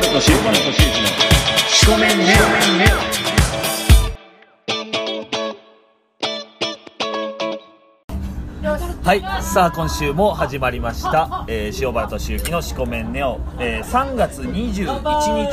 敏之の仕込めんねはい、さあ今週も始まりました、塩原敏之の仕込めんねを、3月21日収録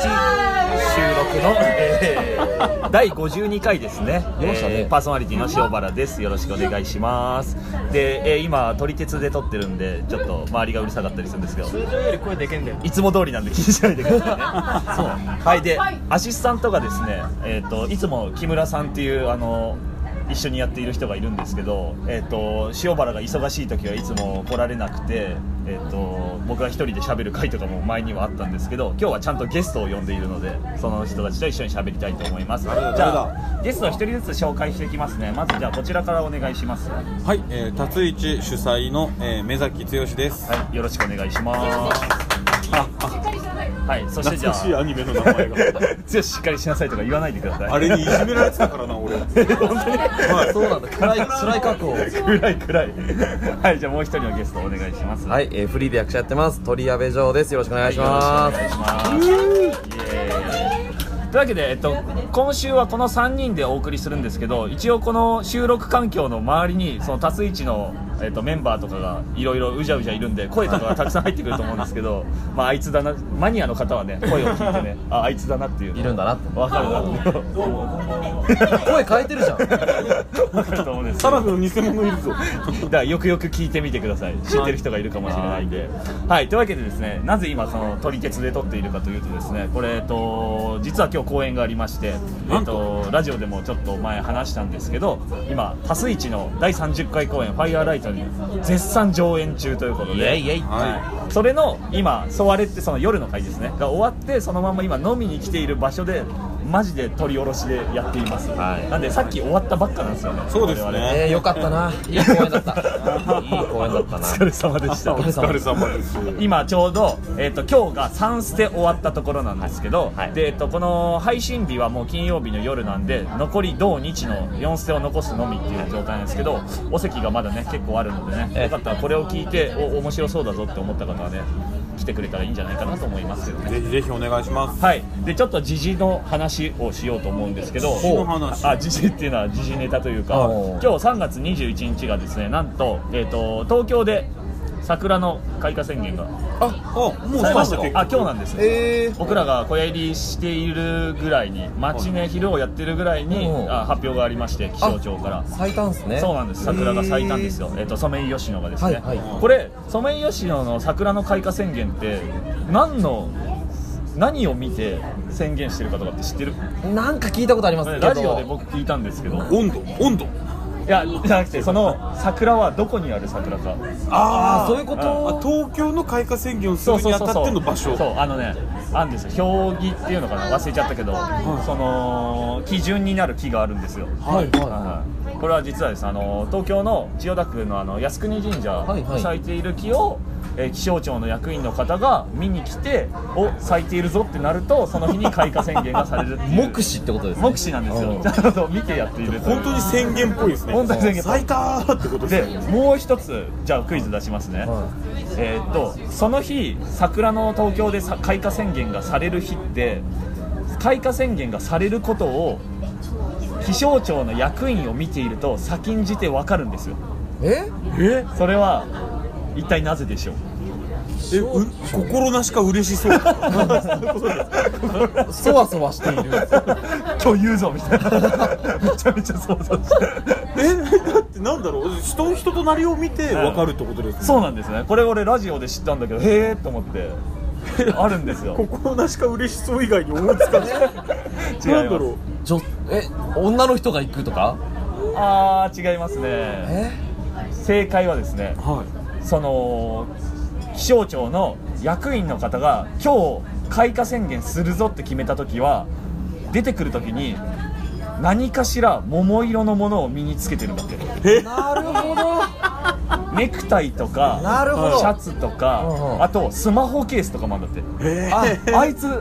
の、第52回ですね、パーソナリティの塩原です。よろしくお願いします。で、今撮り鉄で撮ってるんでちょっと周りがうるさかったりするんですけど、 通常より声でけんだよ。 いつも通りなんで気にしないでくださいね。そう、はい。で、アシスタントがですね、いつも木村さんっていう一緒にやっている人がいるんですけど、塩原が忙しい時はいつも来られなくて、僕が一人で喋る回とかも前にはあったんですけど、今日はちゃんとゲストを呼んでいるので、その人たちと一緒に喋りたいと思います。じゃあゲストを一人ずつ紹介していきますね。まずじゃあこちらからお願いします。 はい、達一主催の、目崎剛です。 はい、よろしくお願いします。はい、そしてじゃあ懐かしいアニメの名前が剛しっかりしなさいとか言わないでください。 あれにいじめられてたからな俺。 本当に、 はい、そうなんだ。辛い過去。 暗い。はい、じゃあもう一人のゲストお願いします。 はい、フリーで役者やってます鳥矢部城です。よろしくお願いします。 よろしくお願いします。イエーイ。というわけで、今週はこの3人でお送りするんですけど、一応この収録環境の周りにその達一の、メンバーとかがいろいろうじゃうじゃいるんで、声とかがたくさん入ってくると思うんですけどまああいつだな、マニアの方はね、声を聞いてねあいつだなっていういるんだなって分かるなって声変えてるじゃん。 分かると思うんですけど、 サラフの偽物いるぞ。 だからよくよく聞いてみてください。知ってる人がいるかもしれないんで。はい、というわけでですね、なぜ今その撮り鉄で撮っているかというとですね、これ実は今日公演がありまして、ラジオでもちょっと前話したんですけど、今タスイチの第30回公演ファイアーライトに絶賛上演中ということで、はい、それの今ソワレってその夜の回ですねが終わって、そのまま今飲みに来ている場所でマジで撮り下ろしでやっています、はい、なんでさっき終わったばっかなんですよね。 そうですね、 よかったな。いい公演だった。いい公演だったな。 お疲れ様でした。 お疲れ様です。 今ちょうど、今日が3ステ終わったところなんですけど、はい、でこの配信日はもう金曜日の夜なんで、残り土日の4ステを残すのみっていう状態なんですけど、お席がまだね結構あるのでね、よかったらこれを聞いて面白そうだぞって思った方はね来てくれたらいいんじゃないかなと思いますけどね。 ぜひぜひお願いします。 はい。でちょっと時事の話をしようと思うんですけど、 時事っていうのは時事ネタというか、今日3月21日がですね、なんと、東京で桜の開花宣言がもうされました。今日なんです、僕らが小屋入りしているぐらいに、街ね昼をやってるぐらいに発表がありまして、気象庁から咲いたんですね。 そうなんです、桜が咲いたんですよ。ソメイヨシノがですね、これソメイヨシノの桜の開花宣言って何を見て宣言してるかとかって知ってる？ なんか聞いたことありますけど、 ラジオで僕聞いたんですけど、 温度いやじゃなくて、その桜はどこにある桜か。 そういうこと。 東京の開花宣言をするにあたっての場所。 そうあるんですよ。標木っていうのかな、忘れちゃったけど、その基準になる木があるんですよ。これは実はですね、東京の千代田区の靖国神社に咲いている木を、気象庁の役員の方が見に来て、咲いているぞってなると、その日に開花宣言がされるっていう目視ってことですね。 目視なんですよ。ちゃんと見てやっているという。 本当に宣言っぽいですね。 本当に宣言っぽい。 咲いたーってことですね。 でもう一つじゃあクイズ出しますね。その日桜の東京で開花宣言がされる日って、開花宣言がされることを気象庁の役員を見ていると先んじて分かるんですよ。それは一体なぜでしょう？ 心なしか嬉しそう。 そわそわしている。 今日言うぞみたいな。めちゃめちゃそわそわしてだってなんだろう、人となりを見て分かるってことですね。 そうなんですね。これ俺ラジオで知ったんだけど、へーと思ってあるんですよ。 心なしか嬉しそう以外に思いつかない。なんだろう、 女の人が行くとか？ 違いますね。正解はですね、その気象庁の役員の方が今日開花宣言するぞって決めた時は、出てくる時に何かしら桃色のものを身につけてるんだって。 なるほど。 ネクタイとかシャツとか、あとスマホケースとかもあるんだって。あいつ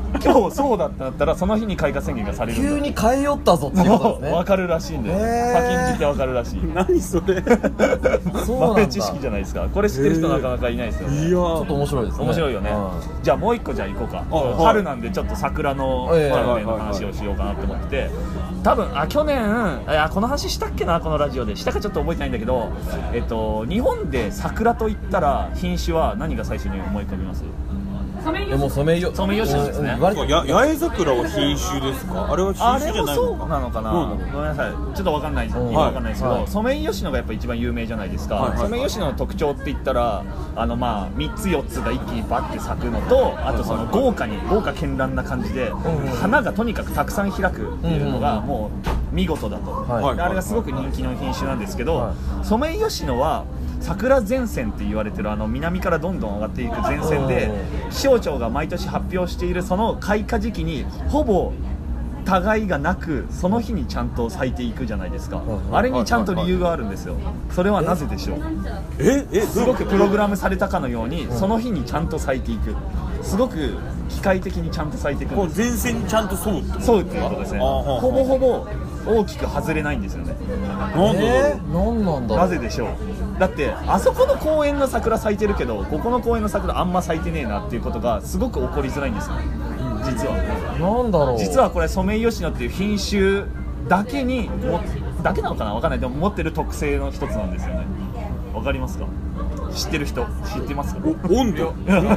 今日そうだったらその日に開花宣言がされるんだ急に変えよったぞっていうことですね。 分かるらしいんで、先んじて分かるらしい。 何それそうなんだ。 豆知識じゃないですか。これ知ってる人なかなかいないですよね。 いやちょっと面白いですね。 面白いよね。じゃあもう一個じゃあ行こうか。春なんでちょっと桜の関連の話をしようかなと思ってて、多分去年この話したっけな、このラジオでしたかちょっと覚えてないんだけど、日本で桜といったら品種は何が最初に思い浮かびます？ でもソメイヨシノですね。 八重桜は品種ですか？あれは品種じゃないのか？ あれもそうなのかな、ごめんなさい、ちょっと分かんないですけど、ソメイヨシノがやっぱ一番有名じゃないですか。ソメイヨシノの特徴って言ったら3つ4つが一気にバッて咲くのと、あとその豪華絢爛な感じで花がとにかくたくさん開くっていうのがもう見事だと。であれがすごく人気の品種なんですけど、ソメイヨシノは桜前線って言われてる南からどんどん上がっていく前線で、気象庁が毎年発表しているその開花時期にほぼ互いがなく、その日にちゃんと咲いていくじゃないですか。あれにちゃんと理由があるんですよ。それはなぜでしょう？すごくプログラムされたかのようにその日にちゃんと咲いていく、すごく機械的にちゃんと咲いていくんです。 前線にちゃんと沿うっていうことですね。ほぼほぼ大きく外れないんですよね。 なんなんだろう。 なぜでしょう？だってあそこの公園の桜咲いてるけど、ここの公園の桜あんま咲いてねえなっていうことがすごく起こりづらいんですよ、実は。 なんだろう。 実はこれソメイヨシノっていう品種だけなのかな、分かんない。でも持ってる特性の一つなんですよね。わかりますか？知ってる人知ってますか？ 温度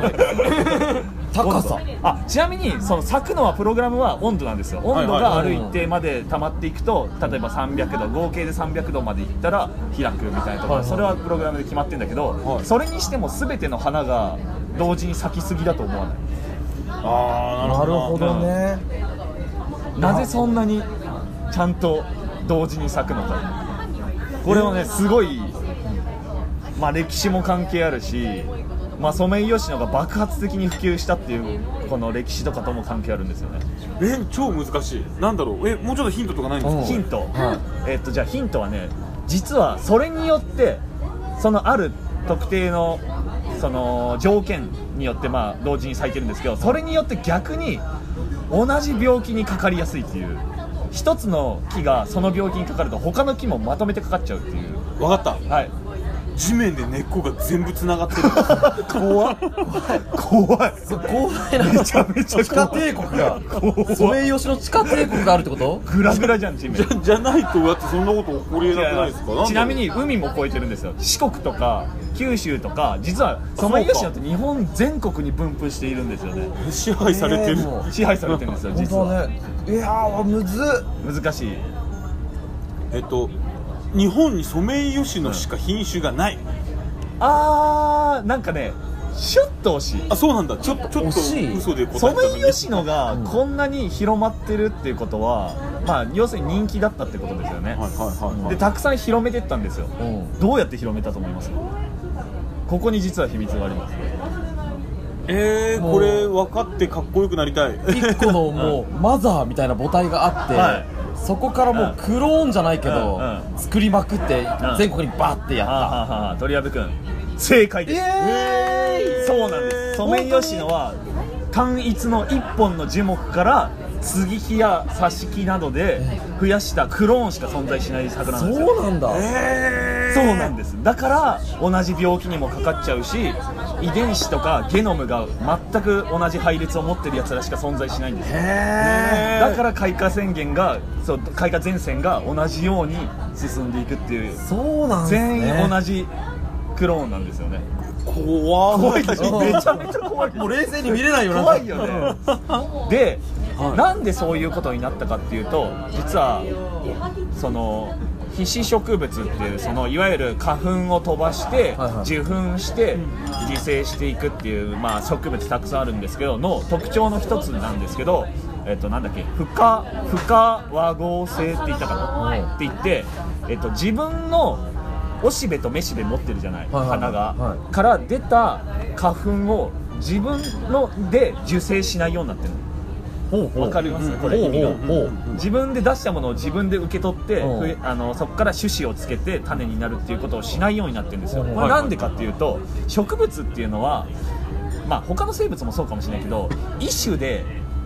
高さ。 ちなみにその咲くのはプログラムは温度なんですよ。温度がある一定まで溜まっていくと、例えば300度合計で300度までいったら開くみたいなところ、それはプログラムで決まってるんだけど、それにしても全ての花が同時に咲きすぎだと思わない？ なるほどね。 なぜそんなにちゃんと同時に咲くのか。これはね、すごい歴史も関係あるし、ソメイヨシノが爆発的に普及したっていうこの歴史とかとも関係あるんですよね。 超難しい。なんだろう。もうちょっとヒントとかないんですか？ ヒント、じゃあヒントはね、実はそれによってそのある特定のその条件によって同時に咲いてるんですけど、それによって逆に同じ病気にかかりやすいっていう、一つの木がその病気にかかると他の木もまとめてかかっちゃうっていう。 分かった。 はい。 地面で根っこが全部つながってる。 怖いめちゃめちゃ地下帝国がソメイヨシノ地下帝国があるってこと？ グラグラじゃん、地面じゃないとだってそんなこと起こりえなくないですか？ ちなみに海も越えてるんですよ。四国とか九州とか、実はソメイヨシノって日本全国に分布しているんですよね。 支配されてるんですよ、実は。 いやー難しい。 日本にソメイヨシノしか品種がない。 なんかね、ちょっと惜しい。 そうなんだ。ちょっと嘘で答えた。 ソメイヨシノがこんなに広まってるっていうことは、要するに人気だったってことですよね。でたくさん広めてったんですよ。どうやって広めたと思います？ここに実は秘密があります。 これ分かってかっこよくなりたい。 一個のもうマザーみたいな母体があって、そこからもうクローンじゃないけど、作りまくって全国にバッてやった。 鳥籔くん正解です。そうなんです。ソメイヨシノは単一の一本の樹木から接ぎ木や挿し木などで増やしたクローンしか存在しない桜なんですよ。 そうなんだ。 そうなんです。だから同じ病気にもかかっちゃうし、遺伝子とかゲノムが全く同じ配列を持ってるやつらしか存在しないんですよ。だから開花前線が同じように進んでいくっていう。 そうなんですね。 全員同じクローンなんですよね。 怖いでしょ。めちゃめちゃ怖い。 もう冷静に見れないよな。 怖いよね。で、なんでそういうことになったかっていうと、実はその被子植物っていう、そのいわゆる花粉を飛ばして受粉して自生していくっていう植物たくさんあるんですけどの特徴の一つなんですけど、なんだっけ、不可和合性って言ったかな、って言って、自分のおしべとめしべ持ってるじゃない、花が、から出た花粉を自分ので受精しないようになってるの。わかります？これ意味が。自分で出したものを自分で受け取って、そこから種子をつけて種になるっていうことをしないようになってるんですよ。なんでかっていうと、植物っていうのは他の生物もそうかもしれないけど、一種で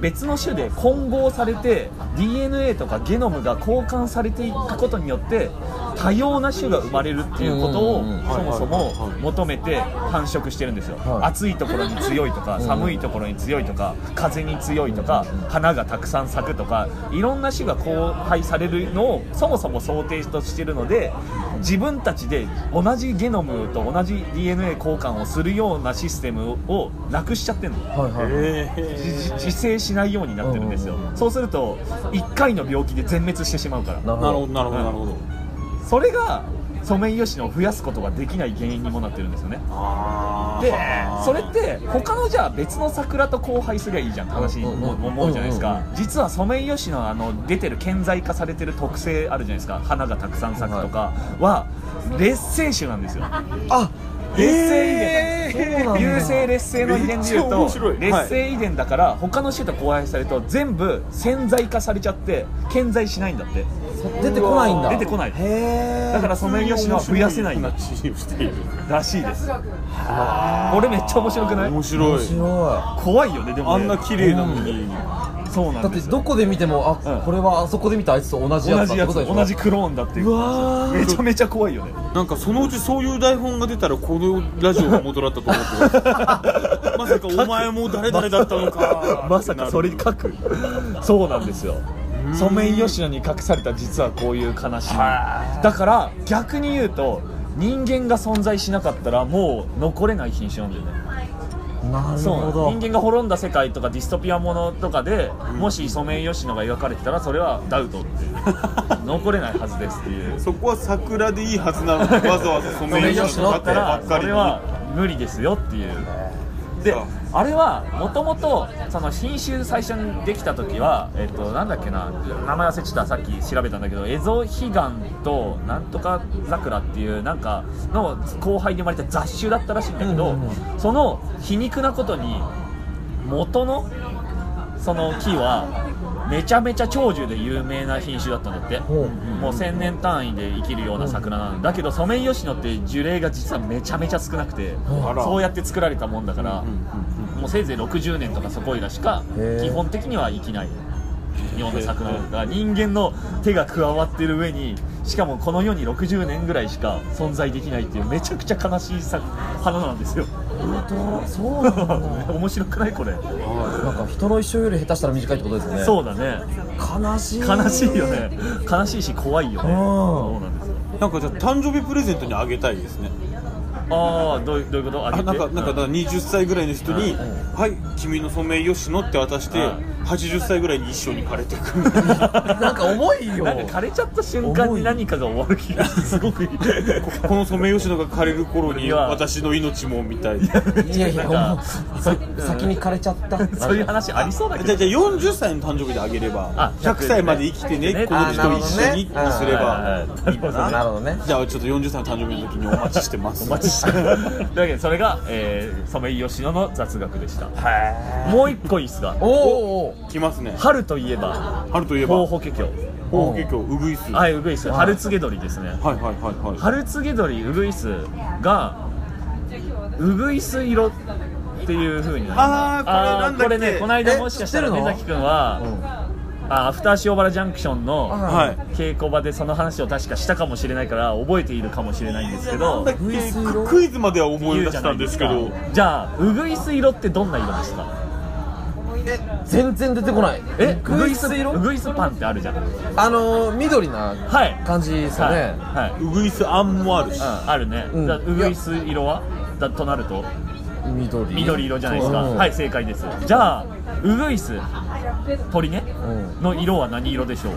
別の種で混合されて DNA とかゲノムが交換されていくことによって多様な種が生まれるっていうことをそもそも求めて繁殖してるんですよ。暑いところに強いとか寒いところに強いとか風に強いとか花がたくさん咲くとかいろんな種が交配されるのをそもそも想定としているので、自分たちで同じゲノムと同じ DNA 交換をするようなシステムをなくしちゃってるの、自生しないようになってるんですよ。そうすると1回の病気で全滅してしまうから。 なるほどなるほどなるほど。 それがソメイヨシノを増やすことができない原因にもなってるんですよね。でそれって他のじゃあ別の桜と交配すりゃいいじゃんって話に思うじゃないですか。実はソメイヨシノの出てる顕在化されてる特性あるじゃないですか。花がたくさん咲くとかは劣性種なんですよ。 あ、 劣性遺伝、有性劣性の遺伝でいうと劣性遺伝だから他の種と交配されると全部潜在化されちゃって顕在しないんだって。 出てこないんだ。 出てこない。だからソメイヨシノは増やせないんだらしいです。俺めっちゃ面白くない？ 面白い。 怖いよね。でもね、 あんな綺麗なのに。 そうなんですよ。 だってどこで見てもこれはあそこで見たあいつと同じやつだってことでしょ。 同じクローンだっていう。めちゃめちゃ怖いよね。 なんかそのうちそういう台本が出たらこのラジオが元だったと思ってますまさかお前も誰々だったのかまさかそれ書くそうなんですよ。ソメイヨシノに隠された実はこういう悲しみだから、逆に言うと人間が存在しなかったらもう残れない品種なんだよね。 なるほど。 人間が滅んだ世界とかディストピアものとかで、もしソメイヨシノが描かれてたらそれはダウトっていう残れないはずですっていうそこは桜でいいはずなのにわざわざソメイヨシノだったらそれは無理ですよっていう。であれはもともとその品種最初にできた時はなんだっけな、名前忘れちゃった。さっき調べたんだけどエゾヒガンとなんとか桜っていうなんかの交配で生まれた雑種だったらしいんだけど、その皮肉なことに元のその木はめちゃめちゃ長寿で有名な品種だったんだって。もう1000年単位で生きるような桜なんだけど、ソメイヨシノって樹齢が実はめちゃめちゃ少なくて、そうやって作られたもんだから、もうせいぜい60年とかそこいらしか基本的には生きないような桜だから、人間の手が加わってる上にしかもこの世に60年ぐらいしか存在できないっていうめちゃくちゃ悲しい花なんですよ。 そうなんだ面白くないこれ。 なんか人の一生より下手したら短いってことですね。 そうだね。 悲しいよね。悲しいし怖いよね。そうなんですよ。 なんかじゃあ誕生日プレゼントにあげたいですね。 ああ、どういうことあげて。 なんか20歳ぐらいの人にはい君のソメイヨシノって渡して80歳ぐらいに一緒に枯れていくみたいななんか重いよ。 なんか枯れちゃった瞬間に何かが終わる気がすごくいいこのソメイヨシノが枯れる頃に私の命もみたいな。 いや先に枯れちゃったそういう話ありそうだけど。 じゃあ40歳の誕生日であげれば100歳まで生きてねこの人一緒ににすればいいかな。 なるほどね。 じゃあちょっと40歳の誕生日の時にお待ちしてますお待ちしてというわけでそれが、ソメイヨシノの雑学でした。もう一個いいっすか。 来ますね。 春といえばホウホケキョウグイス。 はい、ウグイス。春告げ鳥ですね。春告げ鳥ウグイスがウグイス色っていう風になる。これね、この間もしかしたら根崎くんはアフター塩原ジャンクションの稽古場でその話を確かしたかもしれないから覚えているかもしれないんですけど、 クイズまでは思い出したんですけど、 じゃあウグイス色ってどんな色ですか。 全然出てこない。 ウグイスパンってあるじゃん。 緑な感じですよね。 ウグイスあんもあるし、 あるね。ウグイス色はとなると緑色じゃないですか。はい、正解です。じゃあウグイス鳥ねの色は何色でしょう。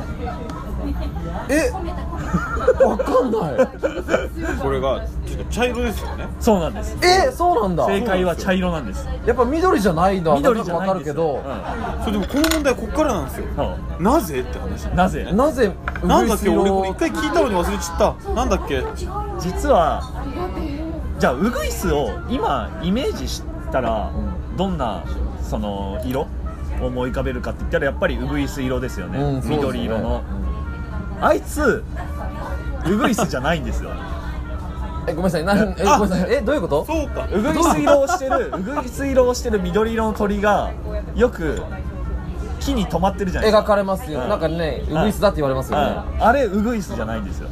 わかんない。 これがちょっと茶色ですよね。 そうなんです。 そうなんだ。 正解は茶色なんです。 やっぱ緑じゃないのは緑じゃわかるけど、 それでもこの問題こっからなんですよ。なぜって話。 なぜなんだっけ、俺これ一回聞いたのに忘れちゃった。なんだっけ。 実はじゃあウグイスを今イメージしたらどんなその色思い浮かべるかって言ったらやっぱりウグイス色ですよね。緑色の。あいつウグイスじゃないんですよ。 ごめんなさい。ごめんなさい。どういうこと？ そうか。 ウグイス色をしてる緑色の鳥がよく木に止まってるじゃないですか。 描かれますよ、なんかねウグイスだって言われますよね、 あれウグイスじゃないんですよ。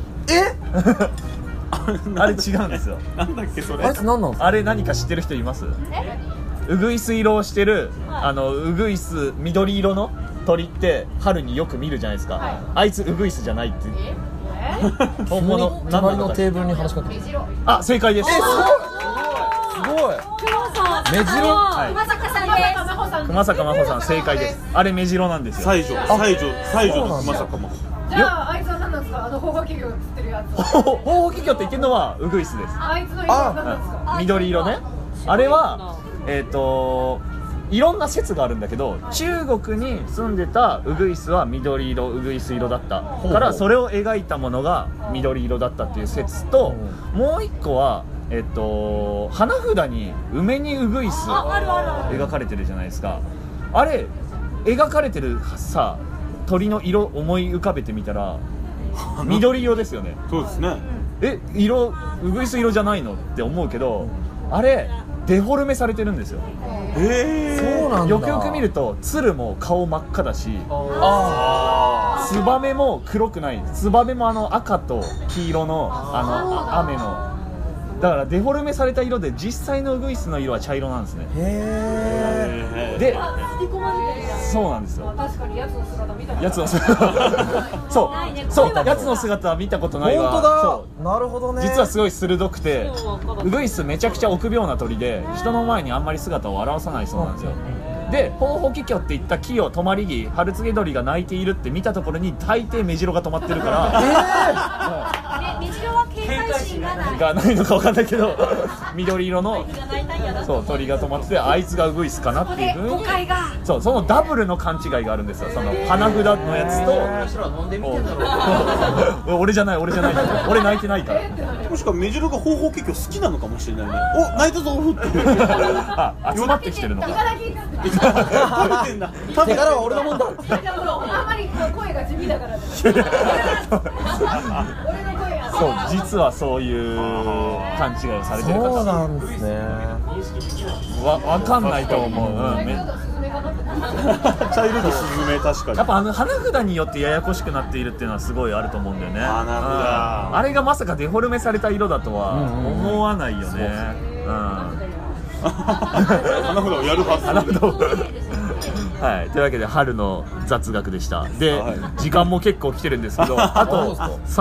あれ違うんですよ。 なんだっけそれ。 あいつ何なんですか？ あれ何か知ってる人います？ウグイス色をしてるウグイス緑色の鳥って春によく見るじゃないですか、あいつウグイスじゃないって本物。 隣のテーブルに話しかけてる。 あ、正解です。 すごいメジロ。 熊坂さんです。 熊坂真帆さん正解です。あれメジロなんですよ。 西条の熊坂真帆。 じゃああいつは何なんですか？芳賀企業が釣ってるやつ。 芳賀企業って言ってるのはウグイスです。 あいつの色は何なんですか？ 緑色ね。あれはいろんな説があるんだけど、中国に住んでたウグイスは緑色、ウグイス色だったからそれを描いたものが緑色だったっていう説と、もう一個は花札に梅にウグイス描かれてるじゃないですか。あれ描かれてるさ鳥の色思い浮かべてみたら緑色ですよね。 そうですね。 色ウグイス色じゃないのって思うけど、あれデフォルメされてるんですよ。 そうなんだ。 よくよく見ると鶴も顔真っ赤だし、ツバメも黒くない。ツバメも赤と黄色の雨の、だからデフォルメされた色で実際のウグイスの色は茶色なんですね。でそうなんですよ。 確かにやつの姿見たことない。 やつの姿そうやつの姿は見たことないわ。 本当だ。 そうなるほどね。 実はすごい鋭くて、ウグイスめちゃくちゃ臆病な鳥で人の前にあんまり姿を現さないそうなんですよ。でホウホキキョっていった木を止まり木春告げ鳥が鳴いているって見たところに大抵メジロが止まってるからメジロは警戒心がない。 がないのか分かんないけど緑色の鳥が止まってて、あいつがウグイスかなっていう風に誤解が。 そのダブルの勘違いがあるんですよ。その花札のやつと俺じゃない俺泣いてないから。 もしくはメジロが方法結構好きなのかもしれないね。お、泣いたぞって集まってきてるのか。 食べてんだ。 手柄は俺のもんだ。 あんまり声が地味だから俺の声が。 そう実はそういう勘違いをされてる方。 そうなんですね。 わかんないと思う。 茶色のスズメ確かに。 やっぱ花札によってややこしくなっているっていうのはすごいあると思うんだよね。 花札あれがまさかデフォルメされた色だとは思わないよね。 花札をやるはず。 花札をはい、というわけで春の雑学でした。で、時間も結構来てるんですけど、あと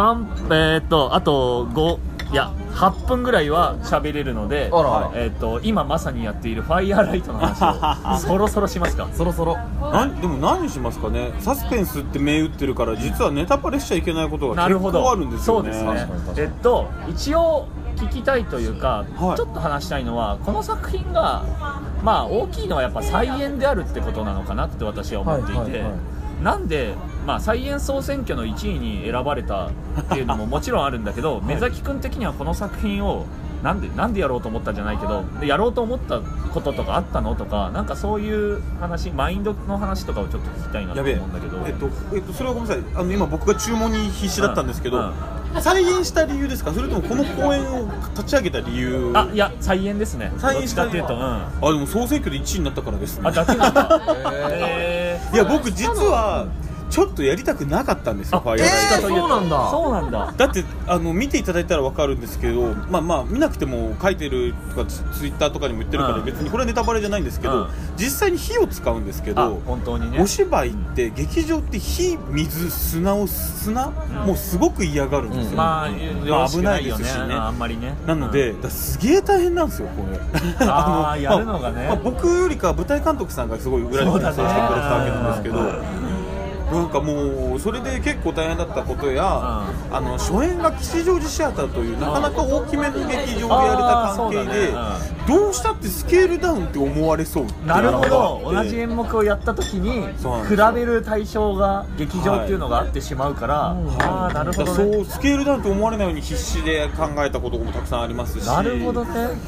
8分ぐらいは喋れるので、今まさにやっているファイヤーライトの話をそろそろしますか。 そろそろ。 でも何しますかね。サスペンスって銘打ってるから実はネタバレしちゃいけないことが結構あるんですよね。 そうですね。一応聞きたいというか、ちょっと話したいのはこの作品が大きいのはやっぱ再演であるってことなのかなって私は思っていて、なんで再演総選挙の1位に選ばれたっていうのももちろんあるんだけど、目崎君的にはこの作品をなんでやろうと思ったんじゃないけど、やろうと思ったこととかあったのとか、なんかそういう話、マインドの話とかをちょっと聞きたいなと思うんだけど。 それはごめんなさい。今僕が注文に必死だったんですけど、再演した理由ですか、それともこの公演を立ち上げた理由？ いや再演ですね。 再演した理由。 どっちかっていうと、 でも総選挙で1位になったからですね。 だけなんだ。 いや僕実はちょっとやりたくなかったんですよ、ファイヤーライト。 そうなんだ。 だって見ていただいたら分かるんですけど、見なくても書いてるとかツイッターとかにも言ってるから別にこれはネタバレじゃないんですけど、実際に火を使うんですけど、 本当にね、 お芝居って劇場って火、水、砂もうすごく嫌がるんですよ。危ないですしね、 あんまりね。 なのですげえ大変なんですよこれ。 やるのがね。 僕よりか舞台監督さんがすごい裏で演奏してくれてたわけなんですけど、なんかもうそれで結構大変だったことや、初演が吉祥寺シアターというなかなか大きめの劇場でやれた関係で、どうしたってスケールダウンって思われそうっていうのがあって。 なるほど。同じ演目をやった時に比べる対象が劇場っていうのがあってしまうから、なるほどね。 そうスケールダウンって思われないように必死で考えたこともたくさんありますし。 なるほどね。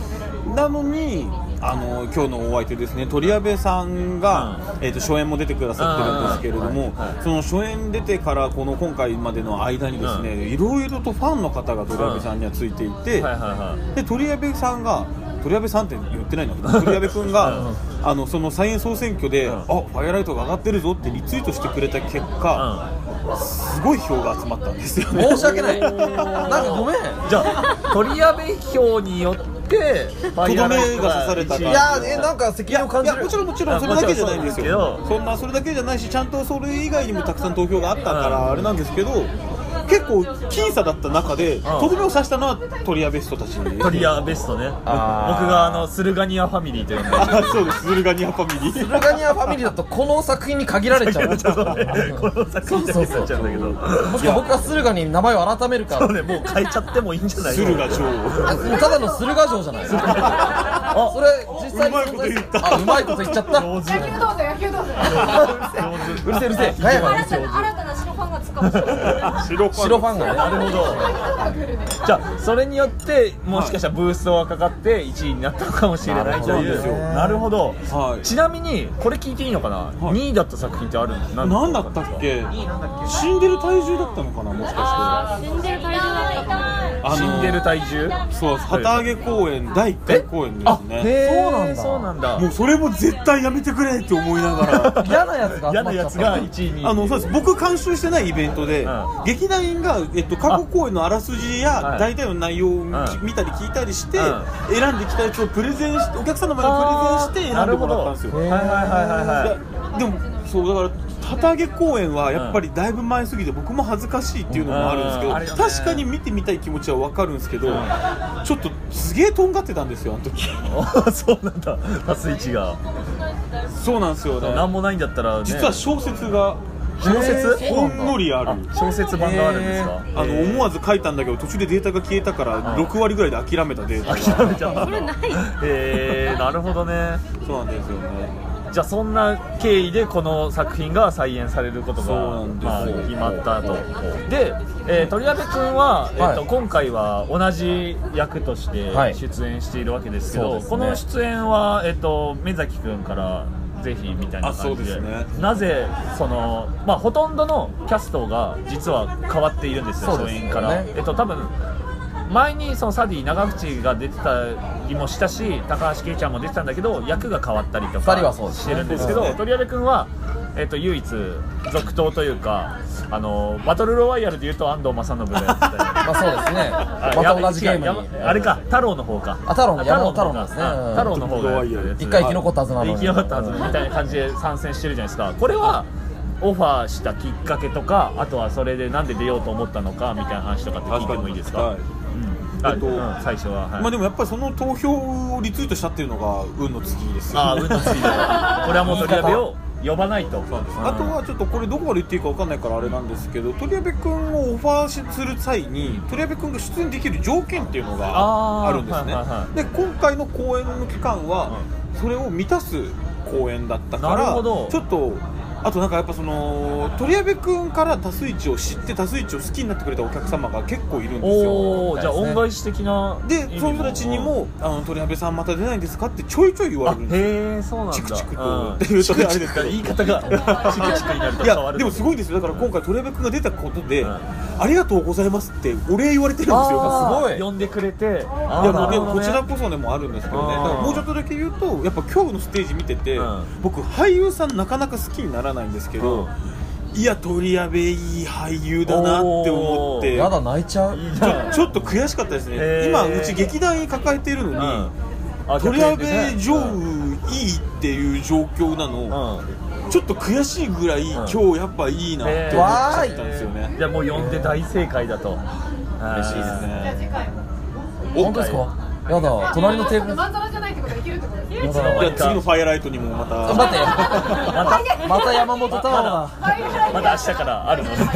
なのに今日のお相手ですね、鳥矢部さんが、初演も出てくださってるんですけれども、その初演出てからこの今回までの間にですね、いろいろとファンの方が鳥矢部さんにはついていて、で鳥矢部さんが鳥矢部さんって言ってないの鳥矢部君がそのサイエン総選挙で、ファイアライトが上がってるぞってリツイートしてくれた結果、すごい票が集まったんですよね。 申し訳ないなんかごめん。 じゃあ鳥矢部票によってとどめが刺されたから。 いやなんか責任を感じる。 もちろんそれだけじゃないんですよ。それだけじゃないし、ちゃんとそれ以外にもたくさん投票があったからあれなんですけど、結構僅差だった中でとどめを刺したのは鳥矢ベストたち。 鳥矢ベストね。僕がスルガニアファミリーと呼んで。 そうです、スルガニアファミリー。 スルガニアファミリーだとこの作品に限られちゃう。 この作品に限られちゃうんだけど、 もしくは僕がスルガに名前を改めるから。 そうね、もう変えちゃってもいいんじゃないの。 スルガ城、 ただのスルガ城じゃない。それ実際にうまいこと言った。 うまいこと言っちゃった。 野球どうぞ野球どうぞ。 うるせえうるせえ。ガヤが新たな白ファンがつくかもしれない。 白ファンがね。 なるほど。じゃあそれによってもしかしたらブーストがかかって1位になったのかもしれないという。なるほど。ちなみにこれ聞いていいのかな。2位だった作品ってあるん？ 何だったっけ？死んでる体重だったのかな、もしかして。 死んでる体重だったかも。 死んでる体重？ そう、旗揚げ公演第1回公演ですね。 そうなんだ。 もうそれも絶対やめてくれって思いながら。 嫌なやつが 1位に。 そうです。僕監修してないイベントで、劇団員が過去公演のあらすじや大体の内容を見たり聞いたりして選んできたやつをプレゼンして、お客さんの前でプレゼンして選んでもらったんですよ。でもそうだから旗揚げ公演はやっぱりだいぶ前すぎて僕も恥ずかしいっていうのもあるんですけど、確かに見てみたい気持ちは分かるんですけど、ちょっとすげえとんがってたんですよ、あの時。 そうなんだ、スイッチが。 そうなんですよね。 なんもないんだったらね。 実は小説がほんのりある。 小説版があるんですか。 思わず書いたんだけど途中でデータが消えたから6割ぐらいで諦めたデータが。 それない。 なるほどね。 そうなんですよね。 じゃあそんな経緯でこの作品が再演されることが決まったと。で、鳥矢部君は、今回は同じ役として出演しているわけですけど、この出演は、目崎君からぜひみたいな感じで、なぜその、ほとんどのキャストが実は変わっているんですよ、初演から。多分前にそのサディ長渕が出てたりもしたし、高橋圭ちゃんも出てたんだけど役が変わったりとかしてるんですけど、鳥矢部君は、唯一続投というか、バトルロワイヤルでいうと安藤正信がやってたりそうですね。また同じゲームにあれか、太郎の方か。 太郎の山本太郎ですね。 太郎の方が一回生き残ったはずなのに。 生き残ったはずみたいな感じで参戦してるじゃないですか。これはオファーしたきっかけとか、あとはそれでなんで出ようと思ったのかみたいな話とかって聞いてもいいですか。最初は、 でもやっぱりその投票をリツイートしたっていうのが運の次ですよね。 運の次だ。これはもう鳥矢部を呼ばないと。 あとはちょっとこれどこまで言っていいか分かんないからあれなんですけど、鳥矢部君をオファーする際に鳥矢部君が出演できる条件っていうのがあるんですね。で今回の公演の期間はそれを満たす公演だったから、ちょっとあとなんかやっぱその鳥矢部君から多数一を知って多数一を好きになってくれたお客様が結構いるんですよ。 じゃあ恩返し的な。 でその人たちにも鳥矢部さんまた出ないんですかってちょいちょい言われるんですよ。 へえ、そうなんだ。 チクチクとっていうとあれですけど、 言い方がチクチクになると変わる。 でもすごいですよ。だから今回鳥矢部君が出たことで、ありがとうございますってお礼言われてるんですよ。 すごい呼んでくれて。 でもこちらこそでもあるんですけどね。だからもうちょっとだけ言うと、やっぱ今日のステージ見てて、僕俳優さんなかなか好きにならないんですけど、いや鳥矢部いい俳優だなって思って、 やだ泣いちゃう。 ちょっと悔しかったですね。今うち劇団員抱えているのに、鳥矢部上いいっていう状況なの、ちょっと悔しいぐらい今日やっぱいいなって思っちゃったんですよね。 じゃあもう呼んで大正解だと。 嬉しいですね。 本当ですか。やだ、隣のテーブル。 まんざらじゃないってことできるってこと。 じゃあ次のファイアライトにもまた。 待ってまた山本太郎がまた明日からあるので。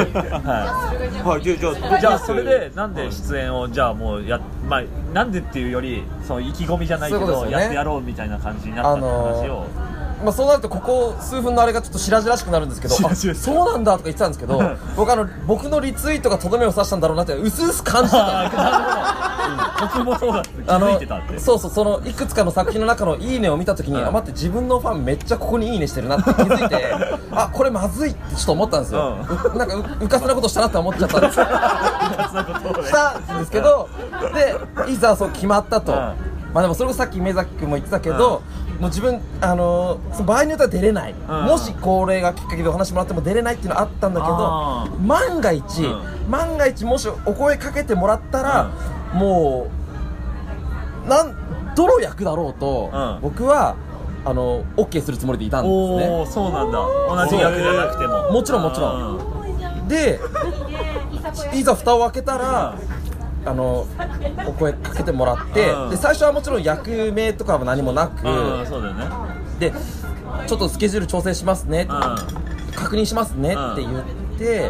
じゃあそれでなんで出演をじゃあもうなんでっていうより、その意気込みじゃないけどやってやろうみたいな感じになったって話を。 そうなるとここ数分のあれがちょっと白々しくなるんですけど、そうなんだとか言ってたんですけど、僕のリツイートがとどめを刺したんだろうなってうすうす感じてた。 僕もそうだって気づいてたって。 そうそう、そのいくつかの作品の中のいいねを見たときに、あ、待って、自分のファンめっちゃここにいいねしてるなって気づいてあ、これまずいってちょっと思ったんですよ、なんかうかつなことしたなって思っちゃったんですしたんですけど、でいざそう決まったと、まあでもそれこそさっき目崎君も言ってたけど、もう自分、その場合によっては出れない、もしこれがきっかけでお話もらっても出れないっていうのはあったんだけど、万が一、もしお声かけてもらったら、もうどの役だろうと、僕はOK するつもりでいたんですね。 おー、そうなんだ。同じ役じゃなくても。 もちろんもちろん。で、いざ蓋を開けたら、お声かけてもらって、で最初はもちろん役名とかも何もなく、 そうだよね。 でちょっとスケジュール調整しますね、確認しますねって言って、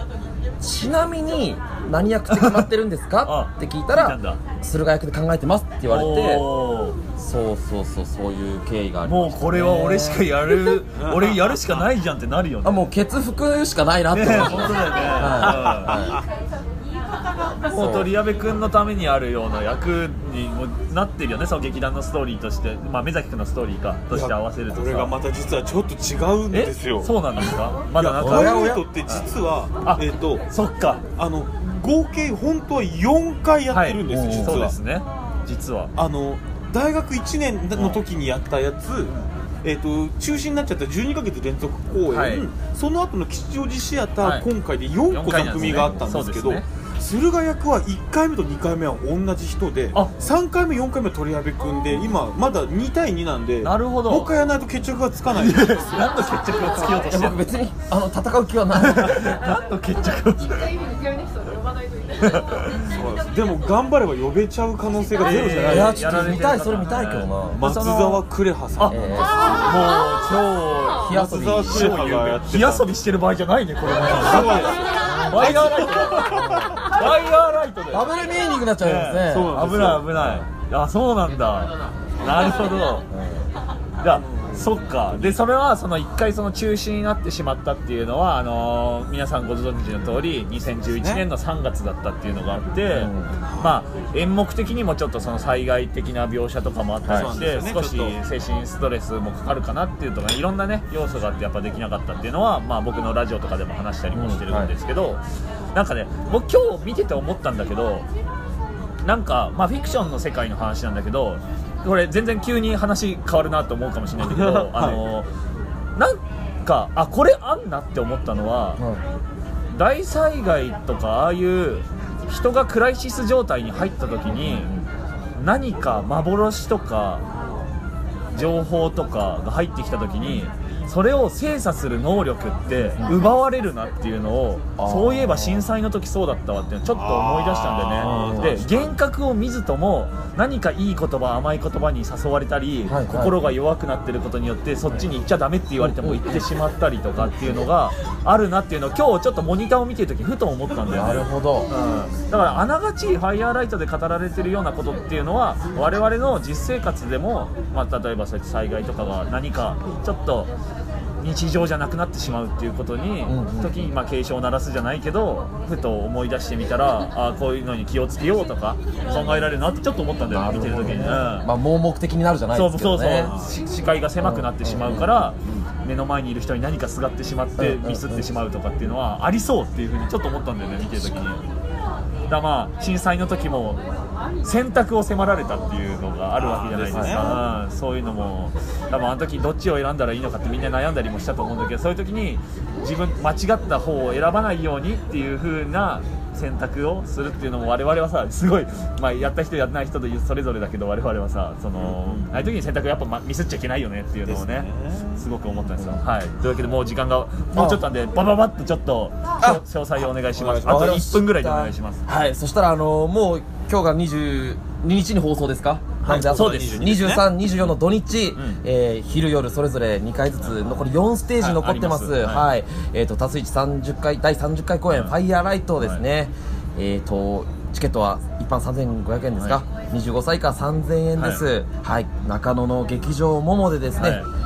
ちなみに何役って決まってるんですかって聞いたら、駿河役で考えてますって言われて、そういう経緯がありましたね。 もうこれは俺しかやる俺やるしかないじゃんってなるよね。 あ、もうケツ拭くしかないなって思って、 本当だよね。もう鳥矢部君のためにあるような役にもなってるよね、その劇団のストーリーとして、まあ目崎君のストーリーかとして合わせるとさ、 これがまた実はちょっと違うんですよ。 そうなんですか。まだなんかハイライトって実はそっか、 合計本当は4回やってるんです、実は。 そうですね、実は大学1年の時にやったやつ、中止になっちゃった12ヶ月連続公演、その後の吉祥寺シアター、今回で4個座組があったんですけど、駿河役は1回目と2回目は同じ人で、3回目4回目は鳥矢部君で、今まだ2対2なんで、 なるほど、 もう一回やらないと決着がつかないんですよ。 何の決着がつけようとしてるの。 僕別に戦う気はない何の決着を一回見るピアニストで呼ばないといけない。 でも頑張れば呼べちゃう可能性がゼロじゃない。 いや、ちょっと見たい、それ見たいけどな。 松沢クレハさん、 もう超火遊び、 松沢クレハがやって火遊びしてる場合じゃないね、これね。ワイヤーライトだ。ワイヤーライトでダブルミーニングになっちゃいますね。 危ない危ない。あ、そうなんだ。なるほど。いや、そっか。でそれはその1回その中止になってしまったっていうのは皆さんご存知の通り2011年の3月だったっていうのがあって、まあ演目的にもちょっとその災害的な描写とかもあったりして、少し精神ストレスもかかるかなっていうとか、いろんなね要素があってやっぱできなかったっていうのは、まあ僕のラジオとかでも話したりもしてるんですけど、なんかね、僕今日見てて思ったんだけど、なんかまあフィクションの世界の話なんだけど、これ全然急に話変わるなと思うかもしれないんだけど、なんかこれあんなって思ったのは、大災害とかああいう人がクライシス状態に入った時に何か幻とか情報とかが入ってきた時に、それを精査する能力って奪われるなっていうのを、そういえば震災の時そうだったわっていうのをちょっと思い出したんだよね。で幻覚を見ずとも何かいい言葉、甘い言葉に誘われたり、心が弱くなってることによってそっちに行っちゃダメって言われても行ってしまったりとかっていうのがあるなっていうのを今日ちょっとモニターを見てる時ふと思ったんだよね。 なるほど、 だからあながちファイヤーライトで語られてるようなことっていうのは我々の実生活でも、まあ、例えばそうやって災害とかが何かちょっと日常じゃなくなってしまうっていうことに、時にまあ警鐘を鳴らすじゃないけど、ふと思い出してみたら、こういうのに気をつけようとか考えられるなってちょっと思ったんだよね、見てる時に。 まあ盲目的になるじゃないですけどね。 そう視界が狭くなってしまうから、目の前にいる人に何かすがってしまってミスってしまうとかっていうのはありそうっていうふうにちょっと思ったんだよね、見てる時に。だまあ震災の時も選択を迫られたっていうのがあるわけじゃないですか。そういうのも多分あの時どっちを選んだらいいのかってみんな悩んだりもしたと思うんだけど、そういう時に自分間違った方を選ばないようにっていう風な選択をするっていうのも我々はさ、すごい、まあ、やった人やらない人とそれぞれだけど、我々はさ、そのああいう時に選択やっぱミスっちゃいけないよねっていうのをね、すごく思ったんですよ。はい、というわけでもう時間がもうちょっとなんでバババッとちょっと詳細をお願いします。あと1分ぐらいでお願いします。 はい、そしたらもう今日が22日に放送ですか。 そうです。 23、24の土日、昼夜それぞれ2回ずつ残り4ステージ残ってます。はい、タスイチ30回第30回公演、ファイヤーライトですね。チケットは一般3500円ですか、25歳以下3000円です。はい、中野の劇場モモでですね、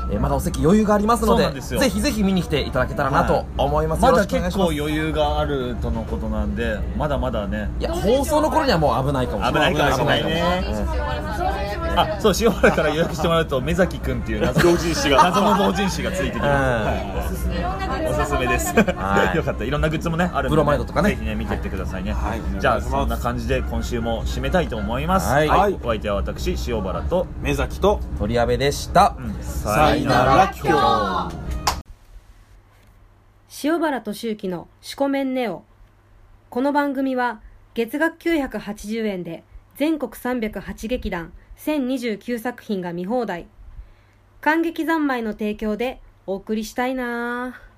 まだお席余裕がありますので、 そうなんですよぜひぜひ見に来ていただけたらなと思います。 まだよろしくお願い結します。 構余裕があるとのことなんで、まだまだね。 いや、放送の頃にはもう危ないかもしれない。 危ないかもしれないね。あ、そう、塩原から予約してもらうと目崎くんっていう謎の同人誌がついてきます。おすすめです。よかった。いろんなグッズもねあるんで、 ブロマイドとかね、 ぜひね見てってくださいね。 はい、 じゃあそんな感じで今週も締めたいと思います。 はいお相手は私塩原と目崎と鳥矢部でした。 さよなら今日。 塩原俊之のシコメンネオ。この番組は月額980円で全国308劇団1029作品が見放題。観劇三昧の提供でお送りしたいなぁ。